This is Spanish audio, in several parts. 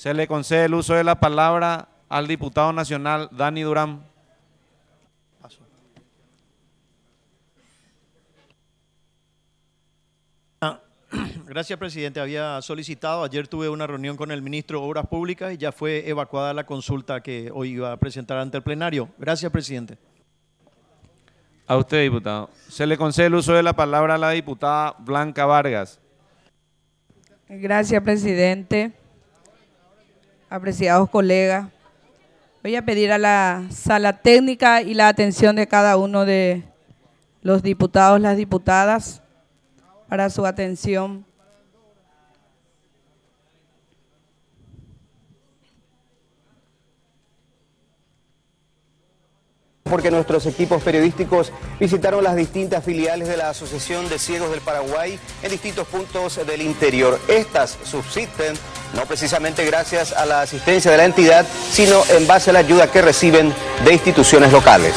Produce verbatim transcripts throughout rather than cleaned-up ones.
Se le concede el uso de la palabra al diputado nacional Dani Durán. Gracias, presidente. Había solicitado, ayer tuve una reunión con el ministro de Obras Públicas y ya fue evacuada la consulta que hoy iba a presentar ante el plenario. Gracias, presidente. A usted, diputado. Se le concede el uso de la palabra a la diputada Blanca Vargas. Gracias, presidente. Apreciados colegas, voy a pedir a la sala técnica y la atención de cada uno de los diputados, las diputadas, para su atención. Porque nuestros equipos periodísticos visitaron las distintas filiales de la Asociación de Ciegos del Paraguay en distintos puntos del interior. Estas subsisten no precisamente gracias a la asistencia de la entidad, sino en base a la ayuda que reciben de instituciones locales.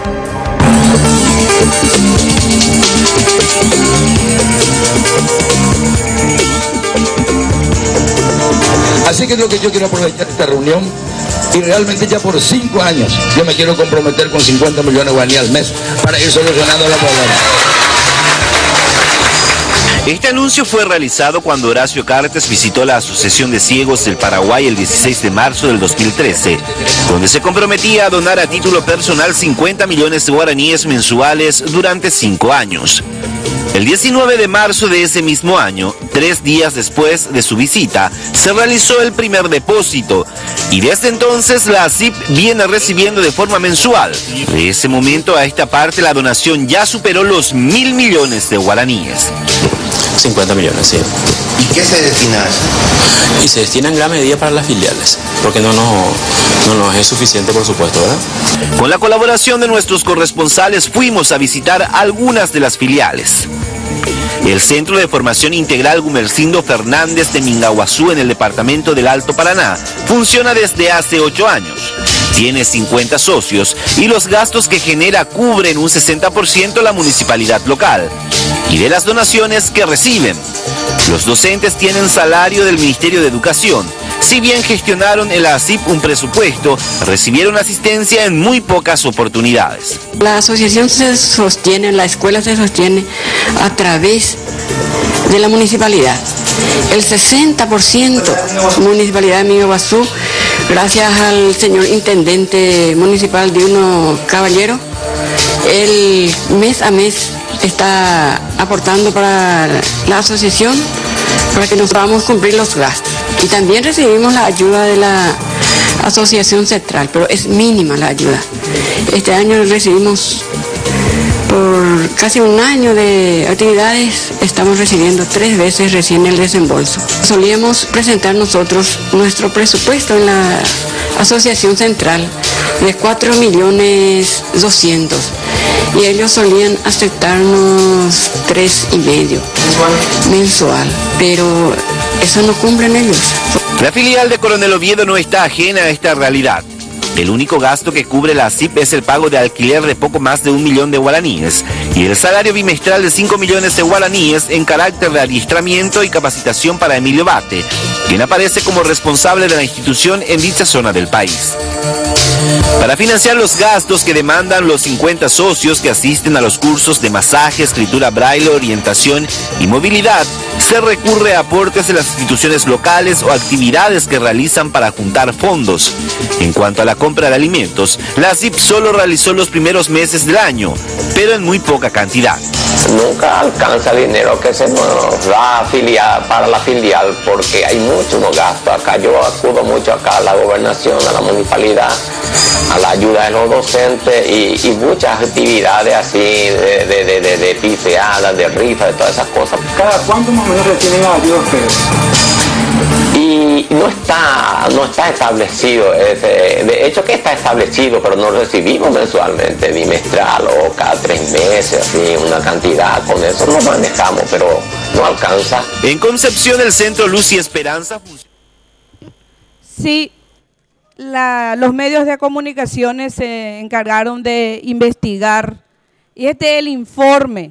Así que es lo que yo quiero aprovechar esta reunión. Y realmente ya por cinco años yo me quiero comprometer con cincuenta millones de guaraníes al mes para ir solucionando la problema. Este anuncio fue realizado cuando Horacio Cartes visitó la Asociación de Ciegos del Paraguay el dieciséis de marzo del dos mil trece, donde se comprometía a donar a título personal cincuenta millones de guaraníes mensuales durante cinco años. El diecinueve de marzo de ese mismo año, tres días después de su visita, se realizó el primer depósito y desde entonces la A S I P viene recibiendo de forma mensual. De ese momento a esta parte la donación ya superó los mil millones de guaraníes. cincuenta millones, sí. ¿Y qué se destina a eso? Y se destina en gran medida para las filiales, porque no nos no, no es suficiente, por supuesto, ¿verdad? Con la colaboración de nuestros corresponsales fuimos a visitar algunas de las filiales. El Centro de Formación Integral Gumersindo Fernández de Mingaguazú en el departamento del Alto Paraná funciona desde hace ocho años. Tiene cincuenta socios y los gastos que genera cubren un sesenta por ciento la municipalidad local y de las donaciones que reciben. Los docentes tienen salario del Ministerio de Educación. Si bien gestionaron en la A S I P un presupuesto, recibieron asistencia en muy pocas oportunidades. La asociación se sostiene, la escuela se sostiene a través de la municipalidad. El sesenta por ciento municipalidad de Mingaguazú, gracias al señor intendente municipal Diuno Caballero, el mes a mes está aportando para la asociación para que nos podamos cumplir los gastos. Y también recibimos la ayuda de la asociación central, pero es mínima la ayuda. Este año recibimos, por casi un año de actividades, estamos recibiendo tres veces recién el desembolso. Solíamos presentar nosotros nuestro presupuesto en la asociación central de cuatro millones doscientos y ellos solían aceptarnos tres y medio mensual, pero eso no cumplen ellos. La filial de Coronel Oviedo no está ajena a esta realidad. El único gasto que cubre la A S I P es el pago de alquiler de poco más de un millón de guaraníes y el salario bimestral de cinco millones de guaraníes en carácter de adiestramiento y capacitación para Emilio Bate, quien aparece como responsable de la institución en dicha zona del país. Para financiar los gastos que demandan los cincuenta socios que asisten a los cursos de masaje, escritura braille, orientación y movilidad, se recurre a aportes de las instituciones locales o actividades que realizan para juntar fondos. En cuanto a la compra de alimentos, la A S I P solo realizó los primeros meses del año, pero en muy poca cantidad. Nunca alcanza el dinero que se nos da filial, para la filial, porque hay muchos gastos. Acá yo acudo mucho acá a la gobernación, a la municipalidad, a la ayuda de los docentes y, y muchas actividades así de, de, de, de, de piseadas, de rifas, de todas esas cosas. ¿Cada cuánto más o menos reciben la ayuda ustedes? Y no está, no está establecido, ese, de hecho que está establecido, pero no recibimos mensualmente, bimestral o cada tres meses, así, una cantidad, con eso lo manejamos, pero no alcanza. En Concepción, el Centro Luz y Esperanza funciona. Sí, la, los medios de comunicaciones se encargaron de investigar y este es el informe.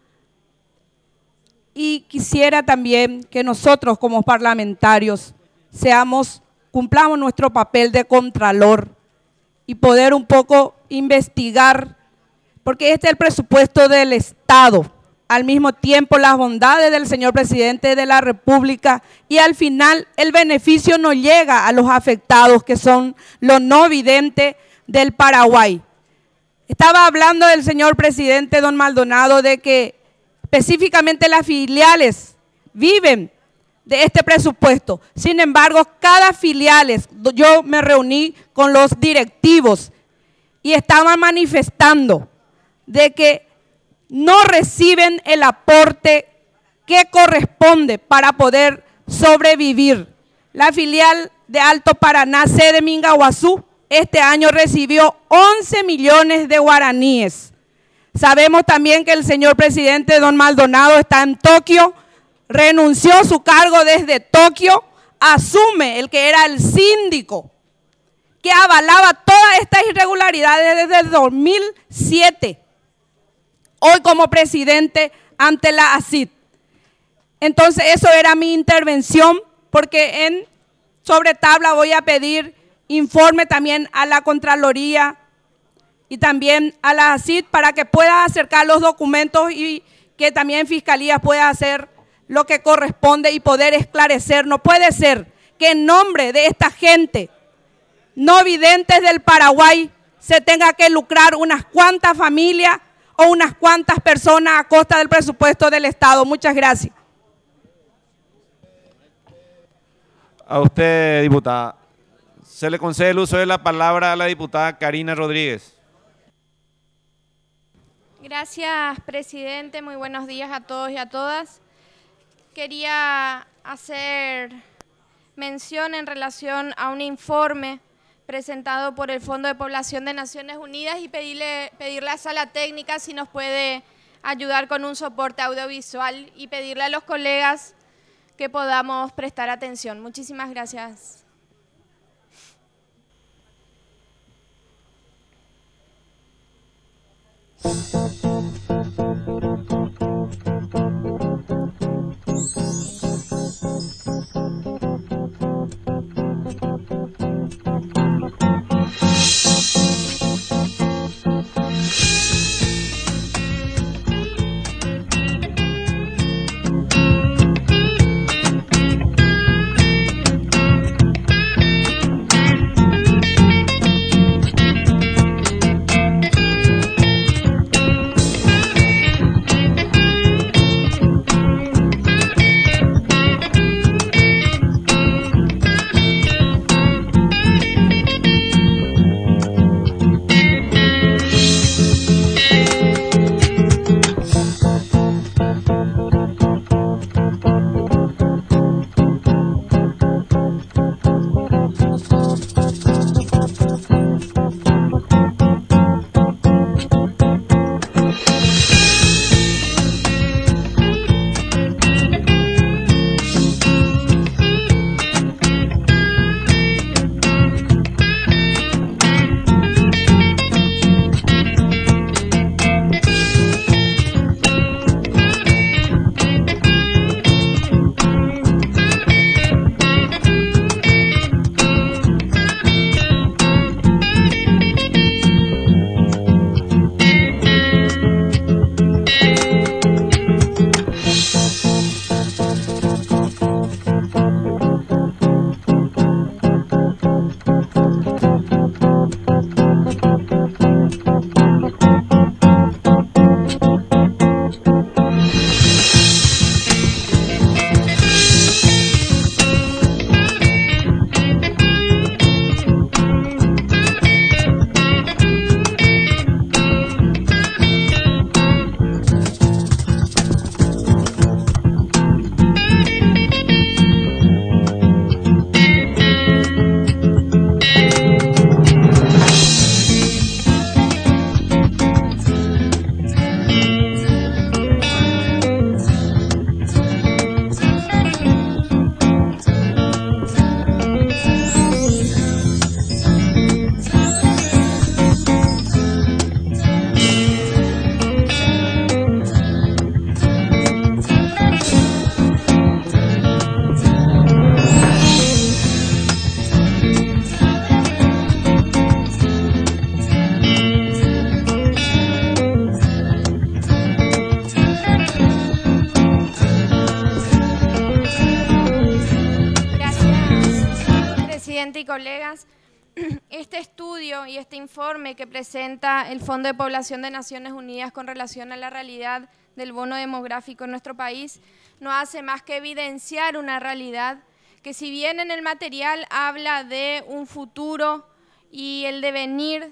Y quisiera también que nosotros como parlamentarios seamos, cumplamos nuestro papel de contralor y poder un poco investigar, porque este es el presupuesto del Estado, al mismo tiempo las bondades del señor presidente de la República, y al final el beneficio no llega a los afectados, que son los no videntes del Paraguay. Estaba hablando del señor presidente don Maldonado de que específicamente las filiales viven de este presupuesto. Sin embargo, cada filiales, yo me reuní con los directivos y estaban manifestando de que no reciben el aporte que corresponde para poder sobrevivir. La filial de Alto Paraná, sede Mingaguazú, este año recibió once millones de guaraníes. Sabemos también que el señor presidente don Maldonado está en Tokio, renunció a su cargo desde Tokio, asume el que era el síndico, que avalaba todas estas irregularidades desde el dos mil siete, hoy como presidente ante la A C I D. Entonces eso era mi intervención, porque en sobre tabla voy a pedir informe también a la Contraloría y también a la A C I D para que pueda acercar los documentos y que también Fiscalía pueda hacer lo que corresponde y poder esclarecer. No puede ser que en nombre de esta gente no videntes del Paraguay se tenga que lucrar unas cuantas familias o unas cuantas personas a costa del presupuesto del Estado. Muchas gracias. A usted, diputada. Se le concede el uso de la palabra a la diputada Karina Rodríguez. Gracias, presidente. Muy buenos días a todos y a todas. Quería hacer mención en relación a un informe presentado por el Fondo de Población de Naciones Unidas y pedirle, pedirle a Sala Técnica si nos puede ayudar con un soporte audiovisual y pedirle a los colegas que podamos prestar atención. Muchísimas gracias. presidente y colegas. Este estudio y este informe que presenta el Fondo de Población de Naciones Unidas con relación a la realidad del bono demográfico en nuestro país no hace más que evidenciar una realidad que, si bien en el material habla de un futuro y el devenir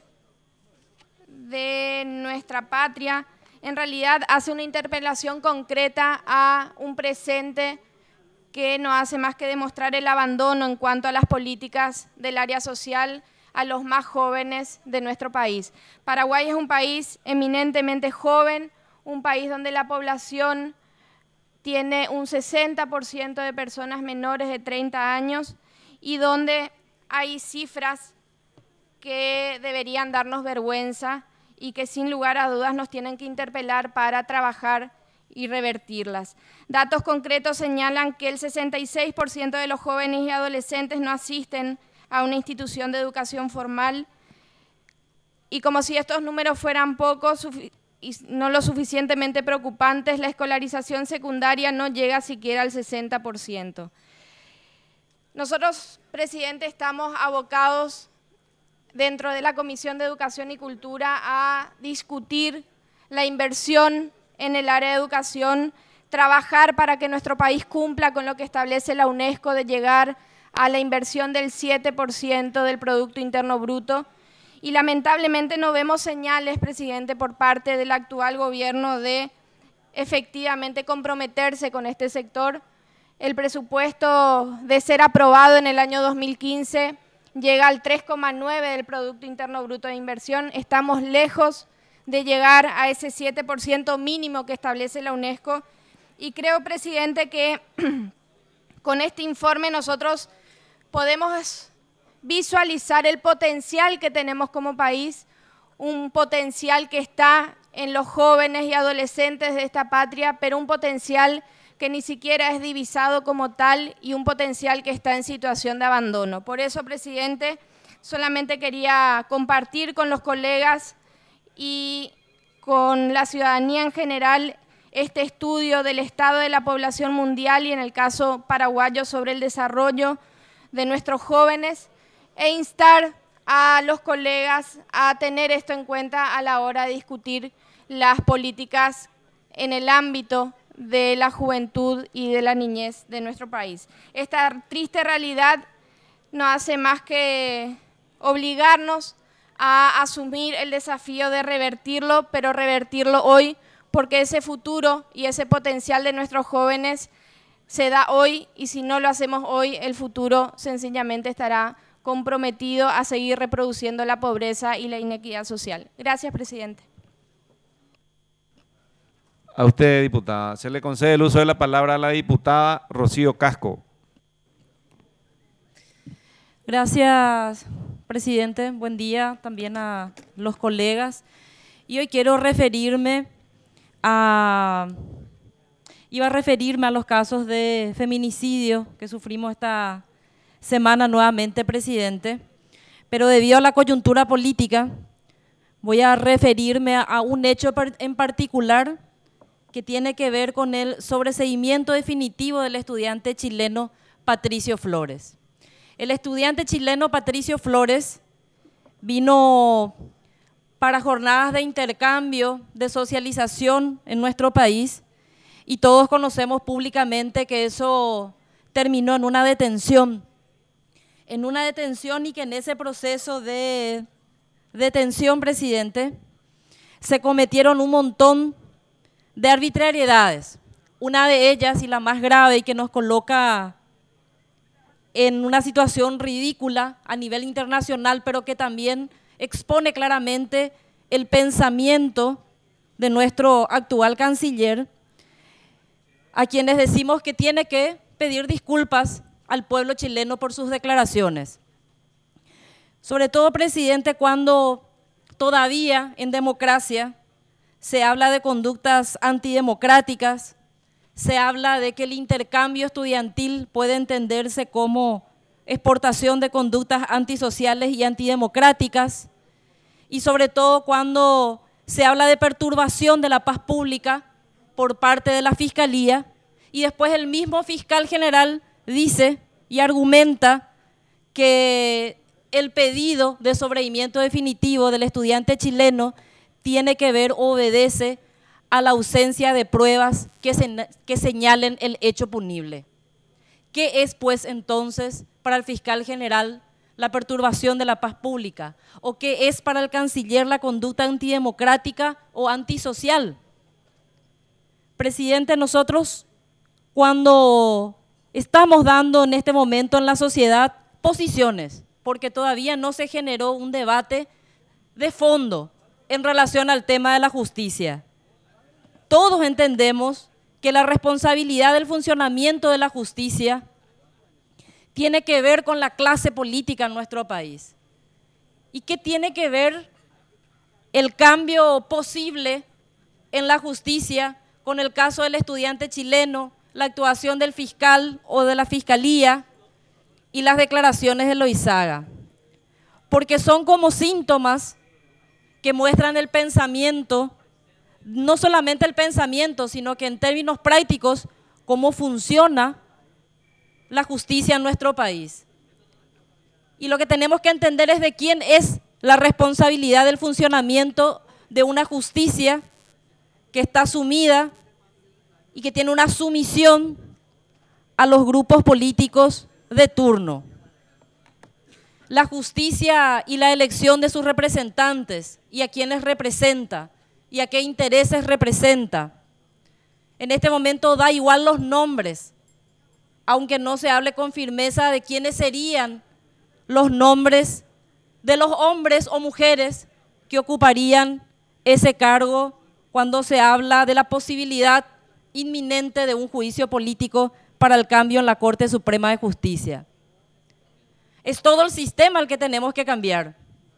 de nuestra patria, en realidad hace una interpelación concreta a un presente que no hace más que demostrar el abandono en cuanto a las políticas del área social a los más jóvenes de nuestro país. Paraguay es un país eminentemente joven, un país donde la población tiene un sesenta por ciento de personas menores de treinta años y donde hay cifras que deberían darnos vergüenza y que sin lugar a dudas nos tienen que interpelar para trabajar y revertirlas. Datos concretos señalan que el sesenta y seis por ciento de los jóvenes y adolescentes no asisten a una institución de educación formal, y como si estos números fueran pocos y no lo suficientemente preocupantes, la escolarización secundaria no llega siquiera al sesenta por ciento. Nosotros, presidente, estamos abocados dentro de la Comisión de Educación y Cultura a discutir la inversión en el área de educación, trabajar para que nuestro país cumpla con lo que establece la UNESCO de llegar a la inversión del siete por ciento del Producto Interno Bruto. Y lamentablemente no vemos señales, presidente, por parte del actual gobierno de efectivamente comprometerse con este sector. El presupuesto, de ser aprobado en el año dos mil quince, llega al tres coma nueve del Producto Interno Bruto de inversión. Estamos lejos de llegar a ese siete por ciento mínimo que establece la UNESCO. Y creo, presidente, que con este informe nosotros podemos visualizar el potencial que tenemos como país, un potencial que está en los jóvenes y adolescentes de esta patria, pero un potencial que ni siquiera es divisado como tal y un potencial que está en situación de abandono. Por eso, presidente, solamente quería compartir con los colegas y con la ciudadanía en general este estudio del estado de la población mundial y en el caso paraguayo sobre el desarrollo de nuestros jóvenes, e instar a los colegas a tener esto en cuenta a la hora de discutir las políticas en el ámbito de la juventud y de la niñez de nuestro país. Esta triste realidad no hace más que obligarnos a asumir el desafío de revertirlo, pero revertirlo hoy, porque ese futuro y ese potencial de nuestros jóvenes se da hoy, y si no lo hacemos hoy, el futuro sencillamente estará comprometido a seguir reproduciendo la pobreza y la inequidad social. Gracias, presidente. A usted, diputada. Se le concede el uso de la palabra a la diputada Rocío Casco. Gracias, presidente. Buen día también a los colegas. Y hoy quiero referirme a, iba a referirme a los casos de feminicidio que sufrimos esta semana nuevamente, presidente, pero debido a la coyuntura política voy a referirme a, a un hecho en particular que tiene que ver con el sobreseimiento definitivo del estudiante chileno Patricio Flores. El estudiante chileno Patricio Flores vino para jornadas de intercambio, de socialización en nuestro país, y todos conocemos públicamente que eso terminó en una detención, en una detención y que en ese proceso de detención, presidente, se cometieron un montón de arbitrariedades. Una de ellas, y la más grave y que nos coloca en una situación ridícula a nivel internacional, pero que también expone claramente el pensamiento de nuestro actual canciller, a quienes decimos que tiene que pedir disculpas al pueblo chileno por sus declaraciones. Sobre todo, presidente, cuando todavía en democracia se habla de conductas antidemocráticas, se habla de que el intercambio estudiantil puede entenderse como exportación de conductas antisociales y antidemocráticas, y sobre todo cuando se habla de perturbación de la paz pública por parte de la Fiscalía, y después el mismo fiscal general dice y argumenta que el pedido de sobreseimiento definitivo del estudiante chileno tiene que ver, obedece a la ausencia de pruebas que, se, que señalen el hecho punible. ¿Qué es, pues, entonces, para el fiscal general la perturbación de la paz pública? ¿O qué es para el canciller la conducta antidemocrática o antisocial? Presidente, nosotros cuando estamos dando en este momento en la sociedad posiciones, porque todavía no se generó un debate de fondo en relación al tema de la justicia. Todos entendemos que la responsabilidad del funcionamiento de la justicia tiene que ver con la clase política en nuestro país. ¿Y qué tiene que ver el cambio posible en la justicia con el caso del estudiante chileno, la actuación del fiscal o de la fiscalía y las declaraciones de Loizaga? Porque son como síntomas que muestran el pensamiento, no solamente el pensamiento, sino que en términos prácticos, cómo funciona la justicia en nuestro país. Y lo que tenemos que entender es de quién es la responsabilidad del funcionamiento de una justicia que está sumida y que tiene una sumisión a los grupos políticos de turno. La justicia y la elección de sus representantes y a quienes representa y a qué intereses representa. En este momento da igual los nombres, aunque no se hable con firmeza de quiénes serían los nombres de los hombres o mujeres que ocuparían ese cargo cuando se habla de la posibilidad inminente de un juicio político para el cambio en la Corte Suprema de Justicia. Es todo el sistema el que tenemos que cambiar.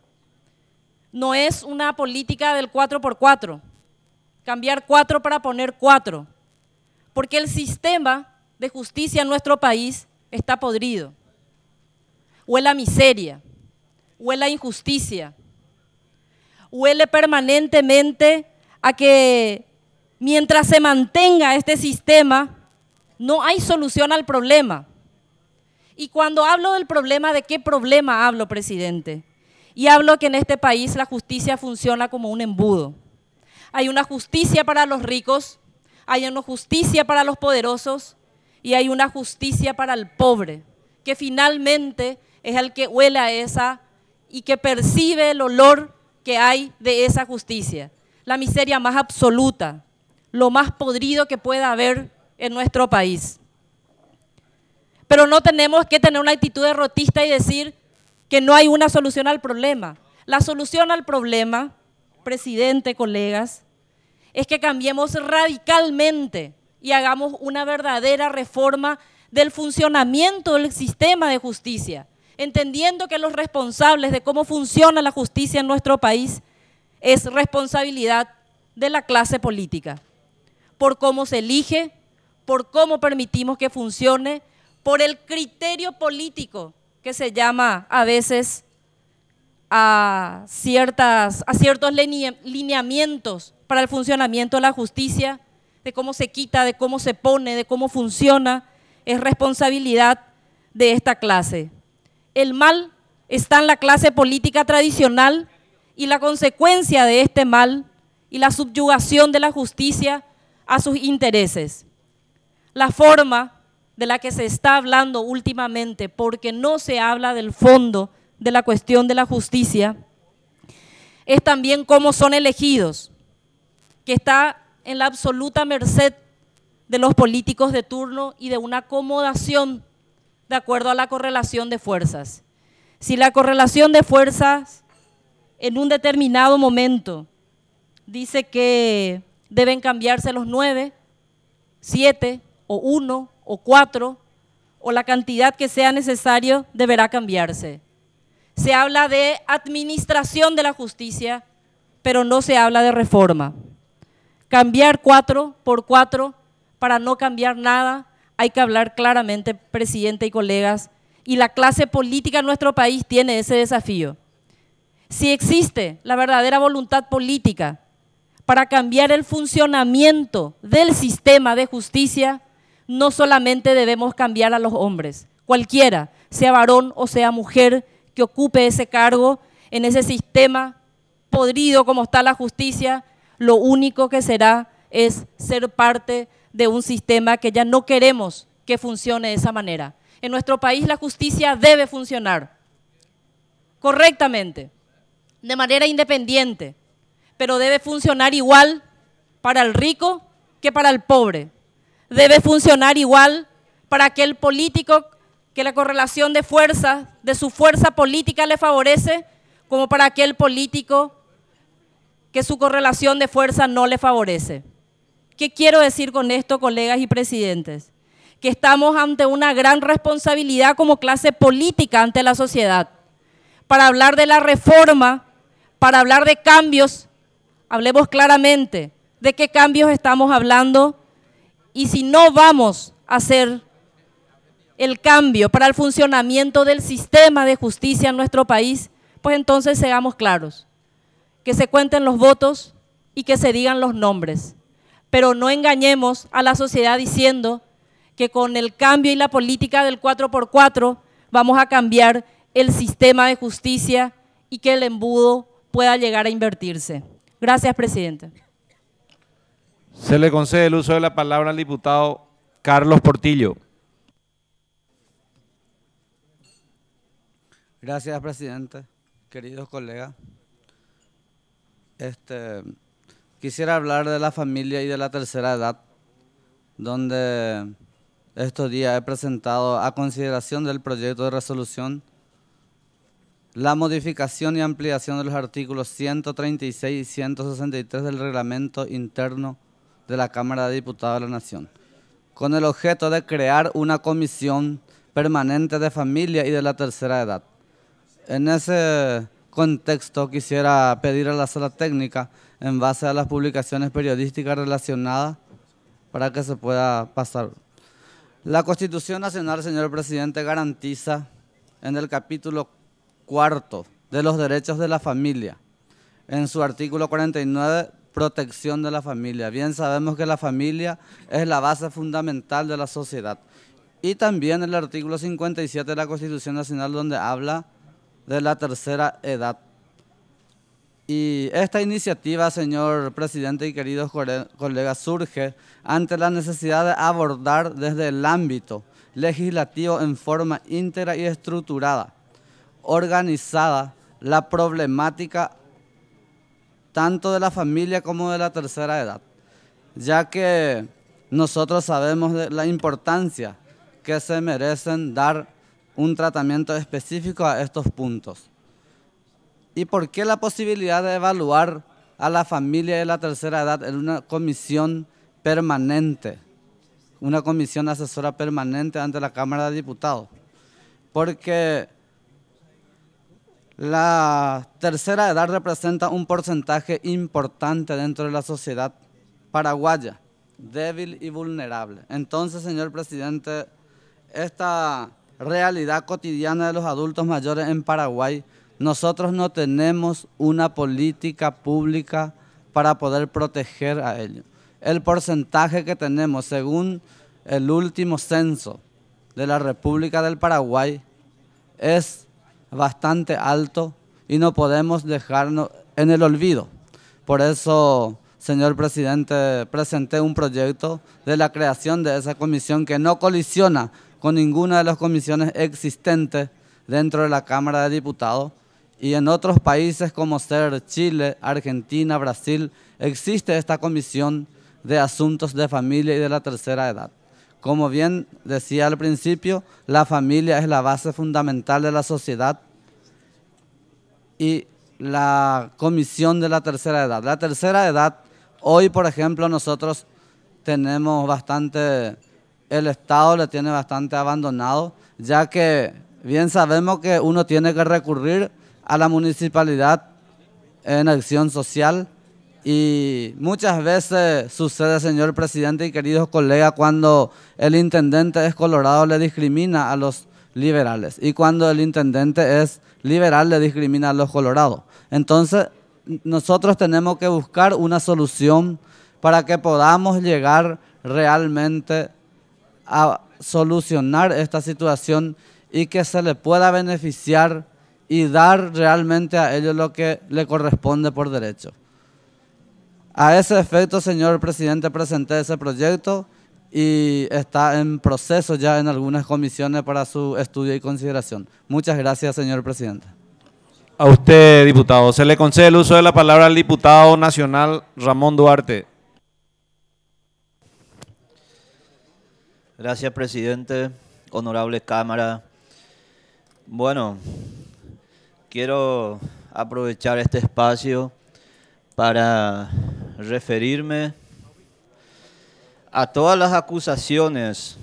No es una política del cuatro por cuatro, cambiar cuatro para poner cuatro, porque el sistema de justicia en nuestro país está podrido. Huele a miseria, huele a injusticia, huele permanentemente a que mientras se mantenga este sistema no hay solución al problema. Y cuando hablo del problema, ¿de qué problema hablo, presidente? Y hablo que en este país la justicia funciona como un embudo. Hay una justicia para los ricos, hay una justicia para los poderosos y hay una justicia para el pobre, que finalmente es el que huele a esa y que percibe el olor que hay de esa justicia. La miseria más absoluta, lo más podrido que pueda haber en nuestro país. Pero no tenemos que tener una actitud derrotista y decir que no hay una solución al problema. La solución al problema, presidente, colegas, es que cambiemos radicalmente y hagamos una verdadera reforma del funcionamiento del sistema de justicia, entendiendo que los responsables de cómo funciona la justicia en nuestro país es responsabilidad de la clase política, por cómo se elige, por cómo permitimos que funcione, por el criterio político que se llama a veces a, ciertas, a ciertos lineamientos para el funcionamiento de la justicia, de cómo se quita, de cómo se pone, de cómo funciona, es responsabilidad de esta clase. El mal está en la clase política tradicional y la consecuencia de este mal y la subyugación de la justicia a sus intereses. La forma de la que se está hablando últimamente, porque no se habla del fondo de la cuestión de la justicia, es también cómo son elegidos, que está en la absoluta merced de los políticos de turno y de una acomodación de acuerdo a la correlación de fuerzas. Si la correlación de fuerzas en un determinado momento dice que deben cambiarse los nueve, siete o uno o cuatro, o la cantidad que sea necesario, deberá cambiarse. Se habla de administración de la justicia, pero no se habla de reforma. Cambiar cuatro por cuatro para no cambiar nada, hay que hablar claramente, presidente y colegas, y la clase política en nuestro país tiene ese desafío. Si existe la verdadera voluntad política para cambiar el funcionamiento del sistema de justicia, no solamente debemos cambiar a los hombres, cualquiera, sea varón o sea mujer, que ocupe ese cargo en ese sistema podrido como está la justicia, lo único que será es ser parte de un sistema que ya no queremos que funcione de esa manera. En nuestro país la justicia debe funcionar correctamente, de manera independiente, pero debe funcionar igual para el rico que para el pobre. Debe funcionar igual para aquel político que la correlación de fuerzas, de su fuerza política le favorece, como para aquel político que su correlación de fuerza no le favorece. ¿Qué quiero decir con esto, colegas y presidentes? Que estamos ante una gran responsabilidad como clase política ante la sociedad. Para hablar de la reforma, para hablar de cambios, hablemos claramente de qué cambios estamos hablando y si no vamos a hacer el cambio para el funcionamiento del sistema de justicia en nuestro país, pues entonces seamos claros, que se cuenten los votos y que se digan los nombres, pero no engañemos a la sociedad diciendo que con el cambio y la política del cuatro por cuatro vamos a cambiar el sistema de justicia y que el embudo pueda llegar a invertirse. Gracias, presidente. Se le concede el uso de la palabra al diputado Carlos Portillo. Gracias, presidente. Queridos colegas, este, quisiera hablar de la familia y de la tercera edad, donde estos días he presentado a consideración del proyecto de resolución la modificación y ampliación de los artículos ciento treinta y seis y ciento sesenta y tres del reglamento interno de la Cámara de Diputados de la Nación, con el objeto de crear una comisión permanente de familia y de la tercera edad. En ese contexto quisiera pedir a la sala técnica, en base a las publicaciones periodísticas relacionadas, para que se pueda pasar. La Constitución Nacional, señor presidente, garantiza en el capítulo cuarto de los derechos de la familia, en su artículo cuarenta y nueve, protección de la familia. Bien sabemos que la familia es la base fundamental de la sociedad. Y también el artículo cincuenta y siete de la Constitución Nacional, donde habla de la tercera edad. Y esta iniciativa, señor presidente y queridos colegas, surge ante la necesidad de abordar desde el ámbito legislativo en forma íntegra y estructurada, organizada, la problemática tanto de la familia como de la tercera edad, ya que nosotros sabemos de la importancia que se merecen dar un tratamiento específico a estos puntos. ¿Y por qué la posibilidad de evaluar a la familia de la tercera edad en una comisión permanente, una comisión asesora permanente ante la Cámara de Diputados? Porque la tercera edad representa un porcentaje importante dentro de la sociedad paraguaya, débil y vulnerable. Entonces, señor presidente, esta realidad cotidiana de los adultos mayores en Paraguay, nosotros no tenemos una política pública para poder proteger a ellos. El porcentaje que tenemos, según el último censo de la República del Paraguay, es bastante alto y no podemos dejarnos en el olvido. Por eso, señor presidente, presenté un proyecto de la creación de esa comisión que no colisiona con ninguna de las comisiones existentes dentro de la Cámara de Diputados. Y en otros países como ser Chile, Argentina, Brasil, existe esta comisión de asuntos de familia y de la tercera edad. Como bien decía al principio, la familia es la base fundamental de la sociedad y la comisión de la tercera edad. La tercera edad, hoy por ejemplo nosotros tenemos bastante, el Estado le tiene bastante abandonado, ya que bien sabemos que uno tiene que recurrir a la municipalidad en acción social y muchas veces sucede, señor presidente y queridos colegas, cuando el intendente es colorado le discrimina a los liberales y cuando el intendente es liberal le discrimina a los colorados. Entonces nosotros tenemos que buscar una solución para que podamos llegar realmente a solucionar esta situación y que se le pueda beneficiar y dar realmente a ellos lo que le corresponde por derecho. A ese efecto, señor presidente, presenté ese proyecto y está en proceso ya en algunas comisiones para su estudio y consideración. Muchas gracias, señor presidente. A usted, diputado. Se le concede el uso de la palabra al diputado nacional Ramón Duarte. Gracias, presidente. Honorable Cámara. Bueno, quiero aprovechar este espacio para referirme a todas las acusaciones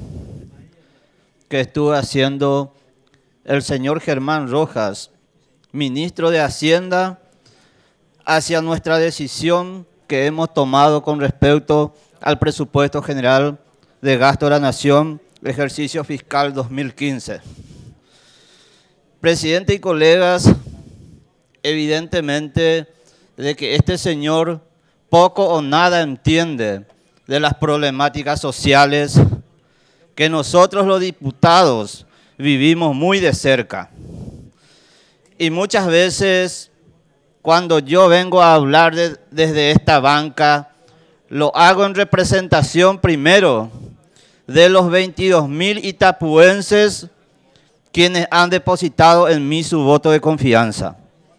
que estuvo haciendo el señor Germán Rojas, ministro de Hacienda, hacia nuestra decisión que hemos tomado con respecto al presupuesto general de gasto de la Nación, ejercicio fiscal dos mil quince. Presidente y colegas, evidentemente de que este señor poco o nada entiende de las problemáticas sociales que nosotros los diputados vivimos muy de cerca. Y muchas veces cuando yo vengo a hablar de, desde esta banca, lo hago en representación primero de los veintidós mil itapuenses quienes han depositado en mí su voto de confianza.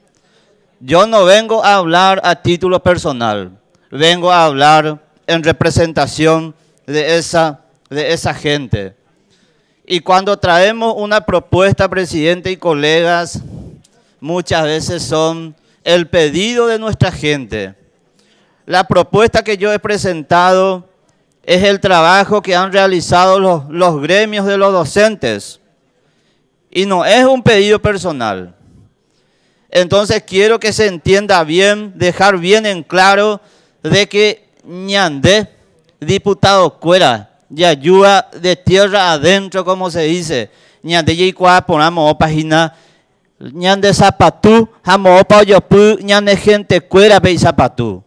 Yo no vengo a hablar a título personal, vengo a hablar en representación de esa, de esa gente. Y cuando traemos una propuesta, presidente y colegas, muchas veces son el pedido de nuestra gente. La propuesta que yo he presentado es el trabajo que han realizado los, los gremios de los docentes. Y no es un pedido personal. Entonces quiero que se entienda bien, dejar bien en claro de que ñandé, diputado Cuera, y ayuda de tierra adentro, como se dice, ñandé y cuá ponamos página, ñandé zapatú, jamo pa yopu, ñandé gente Cuera pe zapatú.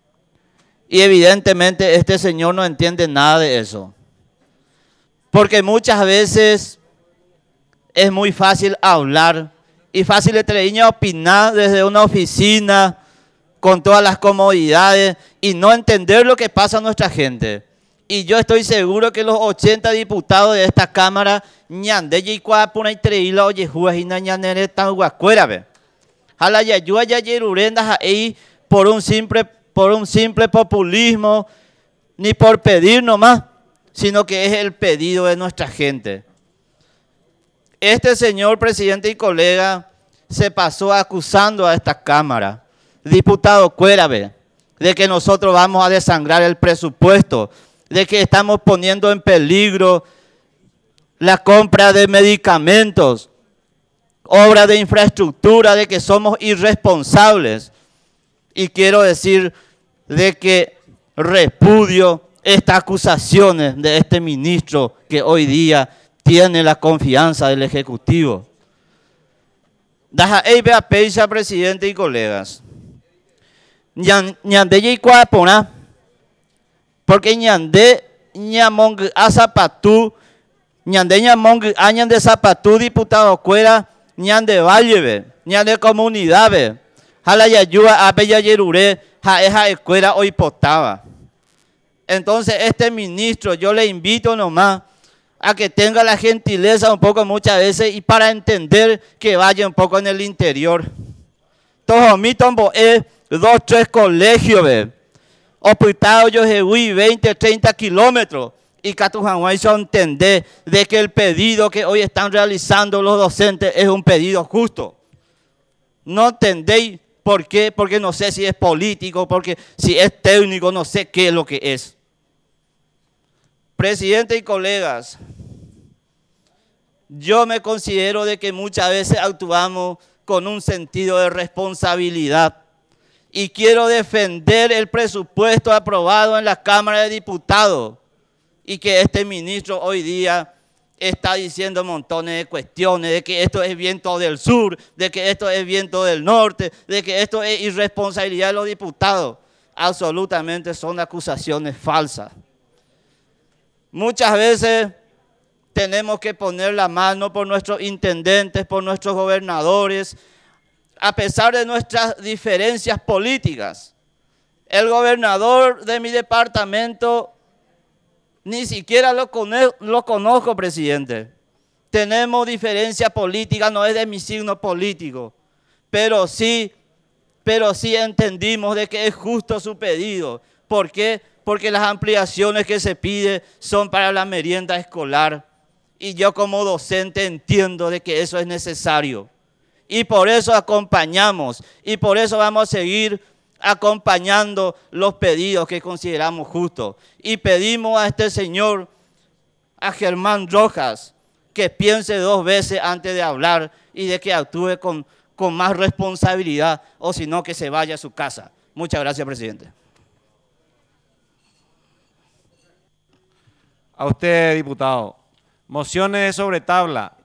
Y evidentemente este señor no entiende nada de eso. Porque muchas veces es muy fácil hablar y fácil de traer opinar desde una oficina con todas las comodidades y no entender lo que pasa a nuestra gente. Y yo estoy seguro que los ochenta diputados de esta Cámara ñande y cuapuna y treila oye juajina ñanere tan guacuera. Jala yayua yayerurenda ahí por un simple por un simple populismo ni por pedir nomás, sino que es el pedido de nuestra gente. Este señor presidente y colega se pasó acusando a esta Cámara, diputado Cuérave, de que nosotros vamos a desangrar el presupuesto, de que estamos poniendo en peligro la compra de medicamentos, obra de infraestructura, de que somos irresponsables. Y quiero decir de que repudio estas acusaciones de este ministro que hoy día tiene la confianza del Ejecutivo. Daja eibe a peisa, presidente y colegas. Ñande y cuapona, porque ñande ñamong a zapatú, ñande ñamong añan de zapatú, diputado Cuera, ñande Valleve, ñande comunidades, jala yayua a bella yerure, ja eja escuela hoy potaba. Entonces este ministro, yo le invito nomás a que tenga la gentileza un poco muchas veces y para entender que vaya un poco en el interior. Todos mi tombo es dos, tres colegios, ve. Hospital yo jehuí veinte, treinta kilómetros y Catujanguay son entender de que el pedido que hoy están realizando los docentes es un pedido justo. No entendéis por qué, porque no sé si es político, porque si es técnico, no sé qué es lo que es. Presidente y colegas, yo me considero de que muchas veces actuamos con un sentido de responsabilidad y quiero defender el presupuesto aprobado en la Cámara de Diputados y que este ministro hoy día está diciendo montones de cuestiones, de que esto es viento del sur, de que esto es viento del norte, de que esto es irresponsabilidad de los diputados. Absolutamente son acusaciones falsas. Muchas veces Tenemos que poner la mano por nuestros intendentes, por nuestros gobernadores, a pesar de nuestras diferencias políticas. El gobernador de mi departamento ni siquiera lo, cone- lo conozco, presidente. Tenemos diferencia política, no es de mi signo político, pero sí, pero sí entendimos de que es justo su pedido. ¿Por qué? Porque las ampliaciones que se pide son para la merienda escolar. Y yo como docente entiendo de que eso es necesario. Y por eso acompañamos, y por eso vamos a seguir acompañando los pedidos que consideramos justos. Y pedimos a este señor, a Germán Rojas, que piense dos veces antes de hablar y de que actúe con, con más responsabilidad, o si no, que se vaya a su casa. Muchas gracias, presidente. A usted, diputado. Mociones sobre tabla.